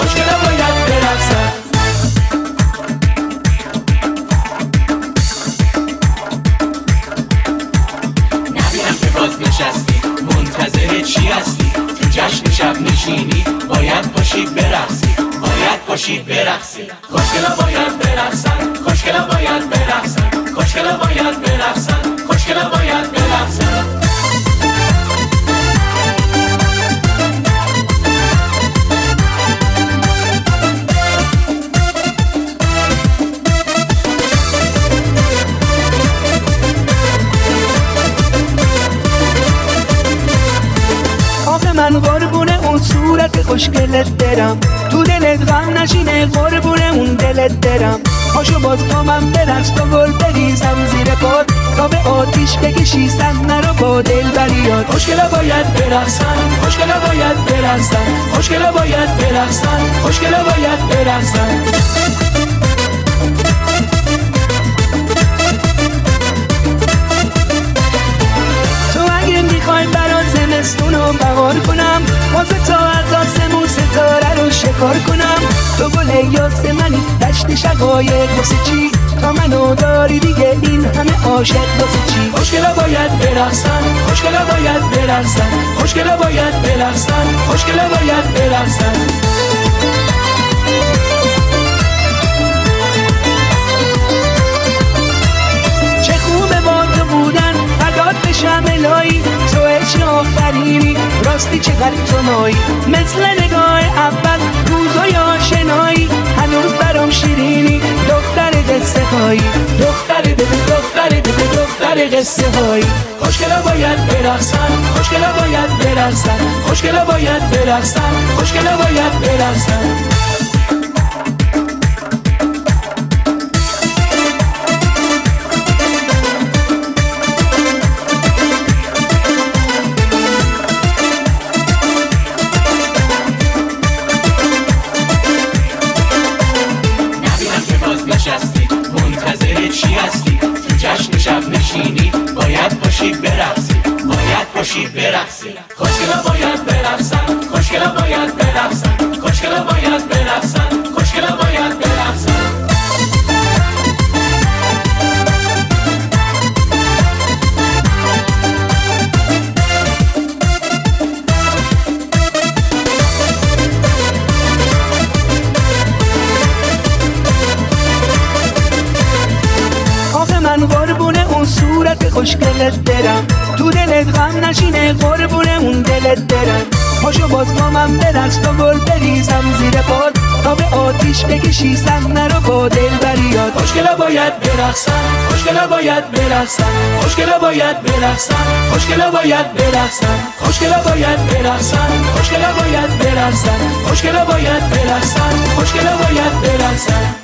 خوشگلا باید برقصن. نبینم که باز نشستی منتظر چی هستی؟ تو جشن شب نشینی باید پاشید برقصی، باید پاشید برقصی. خوشگلا باید برقصن، خوشگلا باید برقصن، خوشگلا باید برقصن، خوشگلا باید برقصن. من قربونه اون صورت خوشگلت برم، تو دلت غم نشینه قربونه اون دلت برم. پاشو باز با من برقص تا گل بریزم زیر پات، تا به آتیش بکشی صحنه رو با دلبریات. خوشگلا باید برقصن، خوشگلا باید برقصن، خوشگلا باید برقصن، خوشگلا باید برقصن. زمستونو بهار کنم، واسه تا از آسمون ستاره رو شکار کنم. تو گل یاسمنی دشت شقایق واسه چی؟ تا منو داری دیگه این همه عاشق واسه چی؟ خوشگلا باید برقصن، خوشگلا باید برقصن، خوشگلا باید برقصن، خوشگلا باید برقصن. چه خوبه با تو بودن فدات بشم الهی، تو عشق آفرینی راستی چقدر تو مایی. مثل نگاه اول روزای آشنایی هنوز برام شیرینی دختر قصه هایی، دختر قصه هایی. خوشگلا باید برقصن، خوشگلا باید برقصن، خوشگلا باید برقصن، خوشگلا باید برقصن. نشستی منتظر چی هستی؟ تو جشن شب نشینی باید پاشید برقصی، باید پاشید برقصی. خوشگلا باید برقصن، خوشگلا باید برقصن، خوشگلا باید برقصن، خوشگلا باید برقصن. من قربونه اون صورت خوشگلت برم، تو دلت غم نشینه قربونه اون دلت برم. پاشو باز با من برقص تا گل بریزم زیر پات، تا به آتیش بکشی صحنه رو با دلبریات. خوشگلا باید برقصن، خوشگلا باید برقصن، خوشگلا باید برقصن، خوشگلا باید برقصن، خوشگلا باید برقصن، خوشگلا باید برقصن، خوشگلا باید برقصن، خوشگلا باید برقصن.